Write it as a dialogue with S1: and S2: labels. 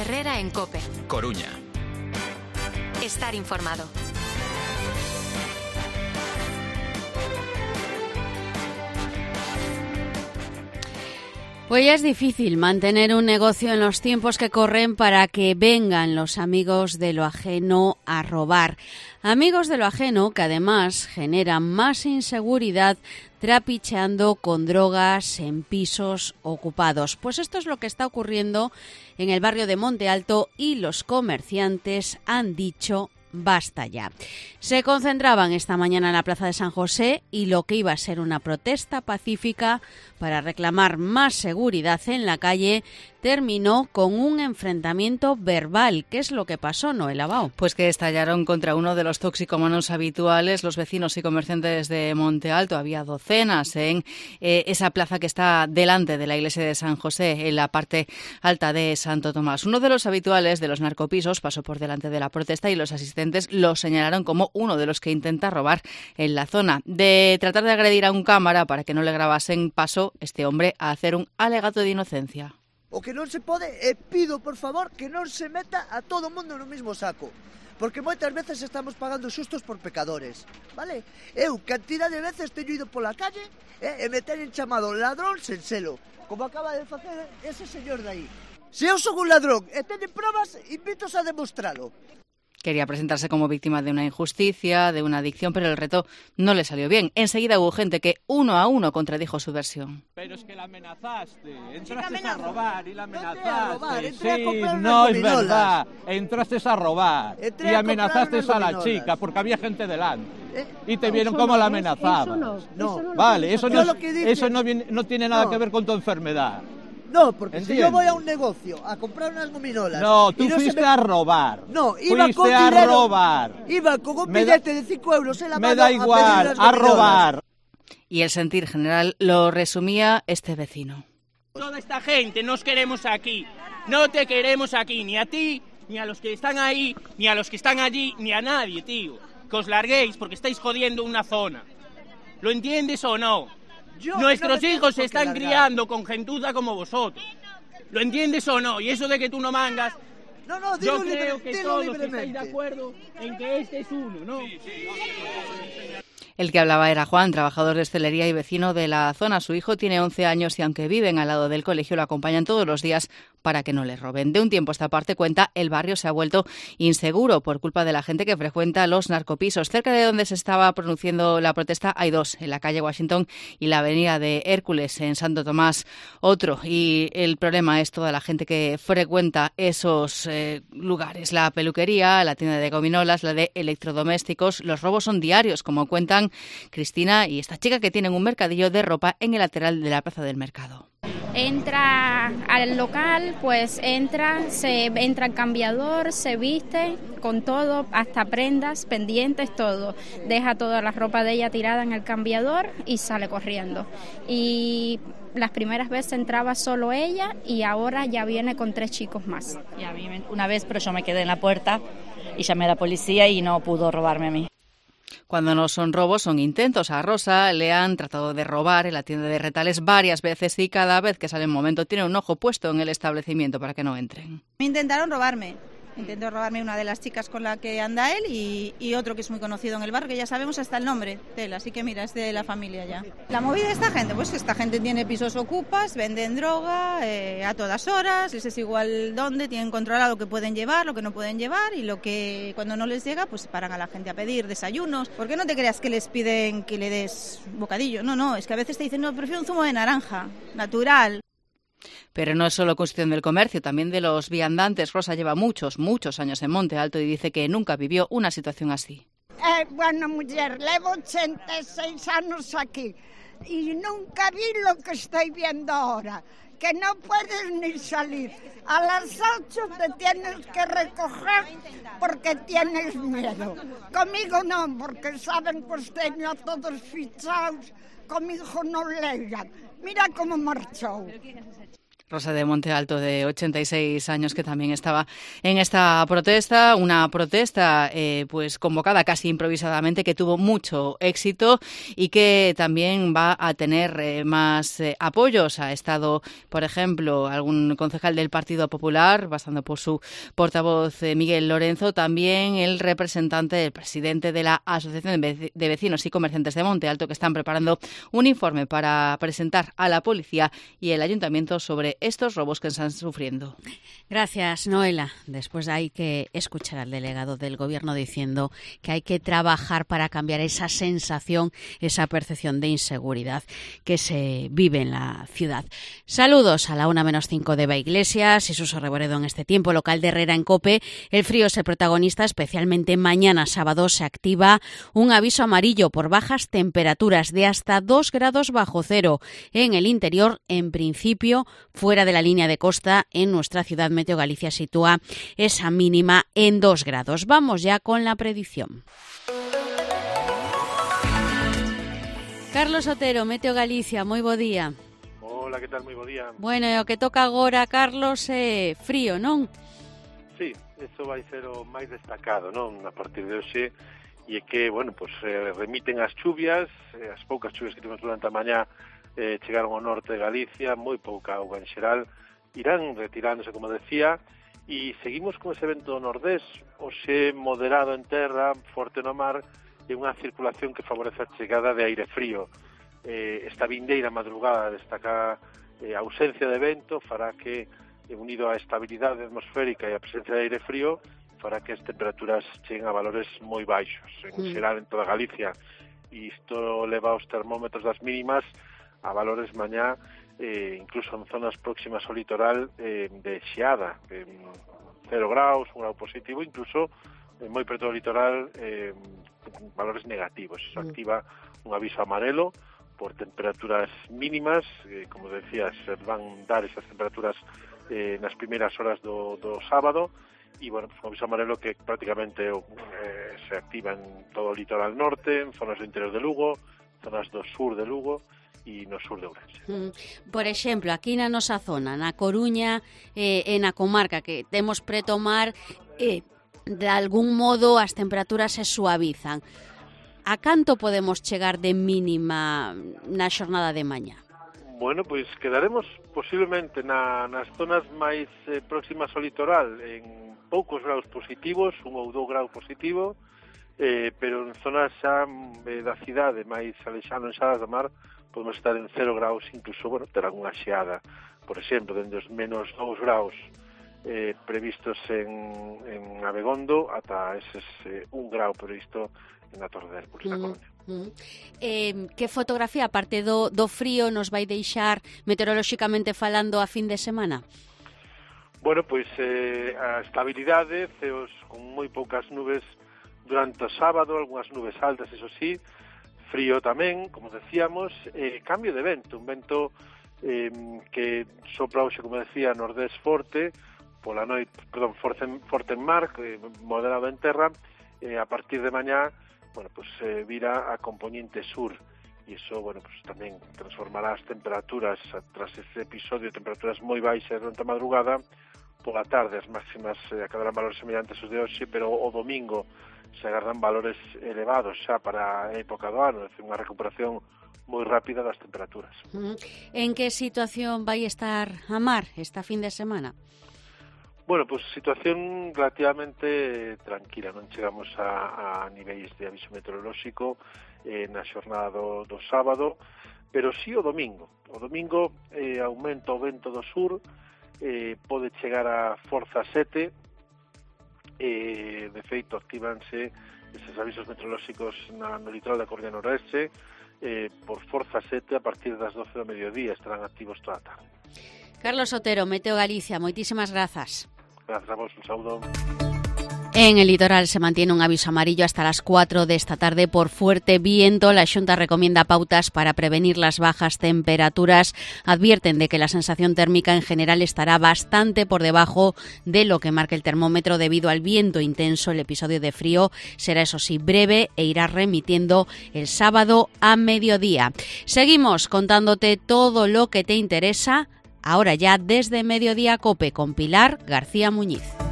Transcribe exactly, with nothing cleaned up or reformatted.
S1: Herrera en COPE.
S2: Coruña.
S1: Estar informado.
S3: Pues ya es difícil mantener un negocio en los tiempos que corren para que vengan los amigos de lo ajeno a robar. Amigos de lo ajeno que además generan más inseguridad trapicheando con drogas en pisos ocupados. Pues esto es lo que está ocurriendo en el barrio de Monte Alto y los comerciantes han dicho basta ya. Se concentraban esta mañana en la Plaza de San José y lo que iba a ser una protesta pacífica para reclamar más seguridad en la calle terminó con un enfrentamiento verbal. ¿Qué es lo que pasó, Noel Abao?
S4: Pues que estallaron contra uno de los toxicómanos habituales los vecinos y comerciantes de Monte Alto. Había docenas en eh, esa plaza que está delante de la iglesia de San José, en la parte alta de Santo Tomás. Uno de los habituales de los narcopisos pasó por delante de la protesta y los asistentes lo señalaron como uno de los que intenta robar en la zona. De tratar de agredir a un cámara para que no le grabasen, pasó este hombre a hacer un alegato de inocencia.
S5: O que non se pode, e pido, por favor, que non se meta a todo o mundo no mesmo saco. Porque moitas veces estamos pagando xustos por pecadores, vale? Eu, cantidad de veces, teño ido pola calle eh, e me teñen chamado ladrón sen selo, como acaba de facer ese señor de aí. Se eu son un ladrón e teñen probas, invitos a demostralo.
S4: Quería presentarse como víctima de una injusticia, de una adicción, pero el reto no le salió bien. Enseguida hubo gente que uno a uno contradijo su versión.
S6: Pero es que la amenazaste, entraste
S5: sí,
S6: a robar y la amenazaste. A robar,
S5: entré a
S6: sí,
S5: comprar
S6: no
S5: unas
S6: es
S5: gominolas.
S6: verdad, entraste a robar
S5: Entré
S6: y
S5: a
S6: amenazaste
S5: comprar
S6: a la
S5: unas
S6: chica
S5: gominolas.
S6: porque había gente delante.
S5: Eh,
S6: Y te
S5: no,
S6: vieron
S5: eso
S6: cómo
S5: no
S6: la
S5: es,
S6: amenazabas.
S5: eso no, no.
S6: No, vale, eso no,
S5: Yo
S6: es,
S5: lo que dije-
S6: eso no, viene, no tiene nada
S5: No.
S6: que ver con tu enfermedad.
S5: No, porque si
S6: ¿Entiendes?
S5: yo voy a un negocio a comprar unas gominolas...
S6: No, tú
S5: y no se
S6: fuiste
S5: me-
S6: a robar.
S5: No, iba
S6: fuiste
S5: con
S6: a
S5: dinero.
S6: robar.
S5: Iba con un
S6: Me da-
S5: billete de cinco euros en la
S6: Me
S5: mano
S6: da
S5: a pedir
S6: igual,
S5: unas
S6: a
S5: gominolas.
S6: robar.
S4: Y el sentir general lo resumía este vecino.
S7: Toda esta gente nos queremos aquí. No te queremos aquí, ni a ti, ni a los que están ahí, ni a los que están allí, ni a nadie, tío. Que os larguéis porque estáis jodiendo una zona. ¿Lo entiendes o no?
S5: Yo
S7: Nuestros
S5: no me
S7: hijos se
S5: tengo por qué
S7: están
S5: largar.
S7: criando con gentuza como vosotros. ¿Lo entiendes o no? Y eso de que tú no mangas,
S5: No, no, dilo,
S7: yo creo
S5: libre,
S7: que
S5: dilo
S7: todos
S5: libremente.
S7: estáis de acuerdo en que este es uno, ¿no?
S4: El que hablaba era Juan, trabajador de hostelería y vecino de la zona. Su hijo tiene once años y aunque viven al lado del colegio lo acompañan todos los días para que no les roben. De un tiempo a esta parte, cuenta, el barrio se ha vuelto inseguro por culpa de la gente que frecuenta los narcopisos. Cerca de donde se estaba produciendo la protesta hay dos, en la calle Washington y la avenida de Hércules, en Santo Tomás, otro. Y el problema es toda la gente que frecuenta esos eh, lugares. La peluquería, la tienda de gominolas, la de electrodomésticos. Los robos son diarios, como cuentan Cristina y esta chica que tienen un mercadillo de ropa en el lateral de la plaza del mercado.
S8: Entra al local, pues entra, se entra al cambiador, se viste con todo, hasta prendas, pendientes, todo. Deja toda la ropa de ella tirada en el cambiador y sale corriendo. Y las primeras veces entraba solo ella y ahora ya viene con tres chicos más.
S9: Y a mí una vez, pero yo me quedé en la puerta y llamé a la policía y no pudo robarme a mí.
S4: Cuando no son robos, son intentos. A Rosa le han tratado de robar en la tienda de Retales varias veces y cada vez que sale un momento tiene un ojo puesto en el establecimiento para que no entren.
S10: Me intentaron robarme. Intentó robarme una de las chicas con la que anda él y, y otro que es muy conocido en el barrio, que ya sabemos hasta el nombre de él, así que mira, es de la familia ya. La movida de esta gente, pues esta gente tiene pisos ocupas, venden droga eh, a todas horas, les es igual dónde, tienen controlado lo que pueden llevar, lo que no pueden llevar y lo que cuando no les llega, pues paran a la gente a pedir desayunos. ¿Por qué no te creas que les piden que le des bocadillo? No, no, es que a veces te dicen, no, prefiero un zumo de naranja, natural.
S4: Pero no es solo cuestión del comercio, también de los viandantes. Rosa lleva muchos, muchos años en Monte Alto y dice que nunca vivió una situación así.
S11: Eh, bueno, mujer, llevo ochenta y seis años aquí y nunca vi lo que estoy viendo ahora, que no puedes ni salir. A las ocho te tienes que recoger porque tienes miedo. Conmigo no, porque saben que os tengo a todos fichados, conmigo no legan. Mira cómo marchó.
S4: Rosa de Monte Alto, de ochenta y seis años, que también estaba en esta protesta, una protesta eh, pues convocada casi improvisadamente, que tuvo mucho éxito y que también va a tener eh, más eh, apoyos. Ha estado, por ejemplo, algún concejal del Partido Popular, pasando por su portavoz eh, Miguel Lorenzo, también el representante, el presidente de la Asociación de Vecinos y Comerciantes de Monte Alto, que están preparando un informe para presentar a la policía y el ayuntamiento sobre estos robos que están sufriendo.
S3: Gracias, Noela. Después hay que escuchar al delegado del Gobierno diciendo que hay que trabajar para cambiar esa sensación, esa percepción de inseguridad que se vive en la ciudad. Saludos a la una menos cinco de Eva Iglesias y Suso Reboredo en este tiempo local de Herrera en COPE. El frío es el protagonista, especialmente mañana sábado se activa un aviso amarillo por bajas temperaturas de hasta dos grados bajo cero en el interior. En principio, fuera de la línea de costa, en nuestra ciudad, Meteo Galicia sitúa esa mínima en dos grados. Vamos ya con la predicción. Carlos Otero, Meteo Galicia, moi bo día.
S2: Hola, que tal? Moi bo día.
S3: Bueno, e o que toca agora, Carlos, é frío, non?
S2: Sí, eso vai ser o máis destacado, non? A partir de hoxe, e é que, bueno, pues, eh, remiten as chuvias, eh, as poucas chuvias que tivemos durante a mañá eh, chegaron ao norte de Galicia, moi pouca auga en xeral, irán retirándose, como decía, e seguimos con ese vento do nordés, hoxe moderado en terra, forte no mar, e unha circulación que favorece a chegada de aire frío. Eh, esta vindeira madrugada destaca eh, a ausencia de vento, fará que, eh, unido á estabilidade atmosférica e a presencia de aire frío, fará que as temperaturas cheguen a valores moi baixos, en mm. xeral en toda Galicia. E isto leva os termómetros das mínimas a valores mañá, eh, incluso en zonas próximas ao litoral, eh, de xeada, eh, cero graus, un grau positivo, incluso eh, moi preto do litoral, eh, valores negativos. Eso activa un aviso amarelo por temperaturas mínimas, eh, como decías, se van dar esas temperaturas eh, nas primeiras horas do, do sábado, e, bueno, pues, un aviso amarelo que prácticamente eh, se activa en todo o litoral norte, en zonas do interior de Lugo, zonas do sur de Lugo, e no sur de Ourense.
S3: Mm. Por exemplo, aquí na nosa zona, na Coruña eh, e na comarca que temos preto mar, eh, de algún modo as temperaturas se suavizan. A canto podemos chegar de mínima na xornada de mañá?
S2: Bueno, pois quedaremos posiblemente na, nas zonas máis eh, próximas ao litoral en poucos graus positivos, un ou dous graus positivo, eh, pero en zonas xa eh, da cidade máis alexado en Xadas do Mar podemos estar en cero graus, incluso, bueno, ter algunha xeada, por exemplo, dende os menos dous graus eh, previstos en, en Abegondo ata eses eh, un grau previsto na Torre de Hércules, na Coruña.
S3: Mm. Eh, que fotografía, aparte do, do frío, nos vai deixar meteorolóxicamente falando a fin de semana?
S2: Bueno, pois eh, a estabilidade, ceos con moi poucas nubes durante o sábado, algunhas nubes altas, eso sí, frío tamén, como decíamos, eh, cambio de vento, un vento eh, que sopra hoxe, como decía, nordés forte, pola noite, perdón, forte, forte en mar, eh, moderado en terra, eh, a partir de mañá, bueno, pues eh, vira a componente sur, e iso, bueno, pues tamén transformará as temperaturas, tras ese episodio, temperaturas moi baixas durante a madrugada, pola tarde as máximas eh, acadarán valores semellantes aos de hoxe, pero o domingo se agardan valores elevados xa para a época do ano, é dicir, unha recuperación moi rápida das temperaturas.
S3: En que situación vai estar a mar esta fin de semana?
S2: Bueno, pues situación relativamente tranquila, non chegamos a, a niveis de aviso meteorolóxico eh, na xornada do, do sábado, pero sí o domingo. O domingo eh, aumenta o vento do sur, eh, pode chegar a forza sete, eh, de feito actívanse eses avisos meteorolóxicos na, no litoral da Coruña Noroeste, eh, por forza sete a partir das doce do mediodía, estarán activos toda a tarde.
S3: Carlos Otero, Meteo Galicia, moitísimas grazas.
S2: Grazas a vos, un saúdo.
S3: En el litoral se mantiene un aviso amarillo hasta las cuatro de esta tarde por fuerte viento. La Xunta recomienda pautas para prevenir las bajas temperaturas. Advierten de que la sensación térmica en general estará bastante por debajo de lo que marca el termómetro debido al viento intenso. El episodio de frío será, eso sí, breve e irá remitiendo el sábado a mediodía. Seguimos contándote todo lo que te interesa ahora ya desde Mediodía Cope con Pilar García Muñiz.